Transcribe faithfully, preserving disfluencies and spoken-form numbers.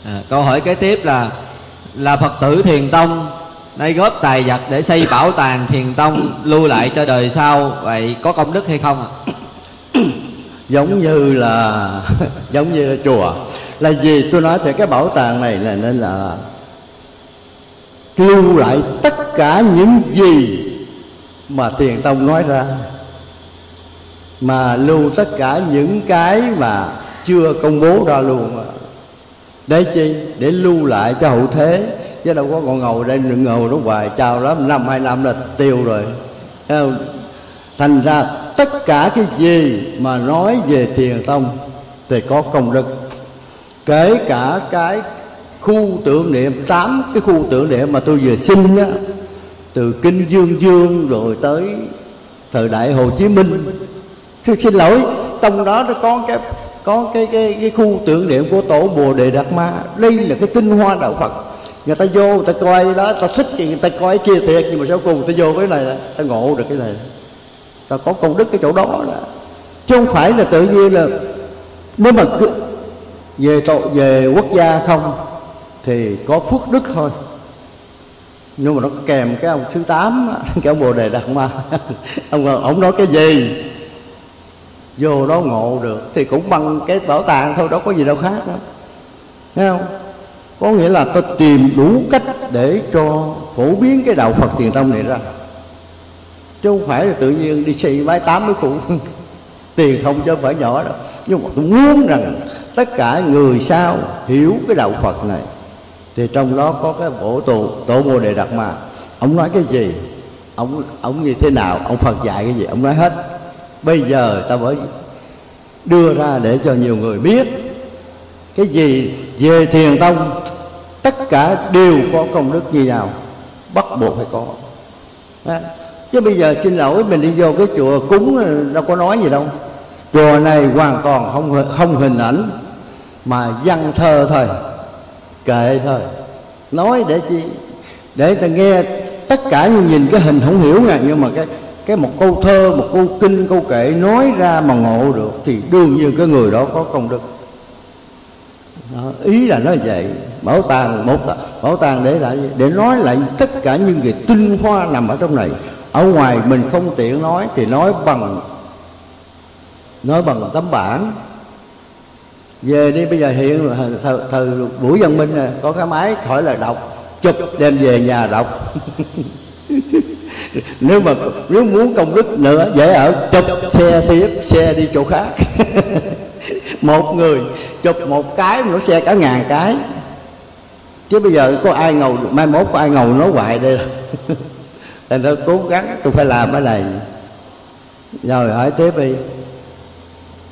À, câu hỏi kế tiếp là là Phật tử Thiền Tông nay góp tài vật để xây bảo tàng Thiền Tông lưu lại cho đời sau, vậy có công đức hay không ạ? Giống như là giống như là chùa là gì? Tôi nói thì cái bảo tàng này là nên là lưu lại tất cả những gì mà Thiền Tông nói ra, mà lưu tất cả những cái mà chưa công bố ra luôn. Để chi? Để lưu lại cho hậu thế, chứ đâu có còn ngồi đây đừng ngồi đó hoài, chào lắm năm hai năm là tiêu rồi. Thành ra tất cả cái gì mà nói về Thiền Tông thì có công đức. Kể cả cái khu tưởng niệm, tám cái khu tưởng niệm mà tôi vừa xin á, từ Kinh Dương Dương rồi tới thời đại Hồ Chí Minh. Tôi xin lỗi, trong đó nó có cái có cái cái cái khu tưởng niệm của tổ Bồ Đề Đạt Ma. Đây là cái tinh hoa đạo Phật. Người ta vô, người ta coi đó, ta thích thì người ta coi kia thiệt, nhưng mà sau cùng người ta vô cái này là ta ngộ được cái này, ta có công đức cái chỗ đó là, chứ không phải là tự nhiên là nếu mà cứ về tội về quốc gia không thì có phước đức thôi. Nhưng mà nó kèm cái ông thứ tám, cái ông Bồ Đề Đạt Ma, ông ông nói cái gì vô đó ngộ được thì cũng bằng cái bảo tàng thôi, đâu có gì đâu khác nữa, thấy không? Có nghĩa là tôi tìm đủ cách để cho phổ biến cái đạo Phật Thiền Tông này ra, chứ không phải là tự nhiên đi xây mái tám mươi khu tiền không, chứ không phải nhỏ đâu. Nhưng mà tôi muốn rằng tất cả người sau hiểu cái đạo Phật này, thì trong đó có cái bộ tổ tổ Bồ Đề Đạt Ma. Ông nói cái gì, ông ông như thế nào, ông Phật dạy cái gì, ông nói hết. Bây giờ ta mới đưa ra để cho nhiều người biết cái gì về Thiền Tông, tất cả đều có công đức như nhau, bắt buộc phải có. Đó. Chứ bây giờ xin lỗi, mình đi vô cái chùa cúng đâu có nói gì đâu. Chùa này hoàn toàn không không hình ảnh, mà văn thơ thôi, kệ thôi. Nói để chi? Để ta nghe tất cả, như nhìn cái hình không hiểu nè, nhưng mà cái cái một câu thơ, một câu kinh, câu kệ nói ra mà ngộ được thì đương nhiên cái người đó có công đức. Đó, ý là nói vậy. Bảo tàng, một bảo tàng để lại để nói lại tất cả những cái tinh hoa nằm ở trong này. Ở ngoài mình không tiện nói thì nói bằng nói bằng tấm bản. Về đi, bây giờ hiện thời, thời buổi văn minh này, có cái máy khỏi là đọc, chụp đem về nhà đọc. Nếu mà nếu muốn công đức nữa dễ ở, chụp xe tiếp, xe đi chỗ khác. Một người chụp một cái nó xe cả ngàn cái. Chứ bây giờ có ai ngầu, mai mốt có ai ngầu nói hoài đây. Thành ra cố gắng tôi phải làm cái này. Rồi hỏi tiếp đi.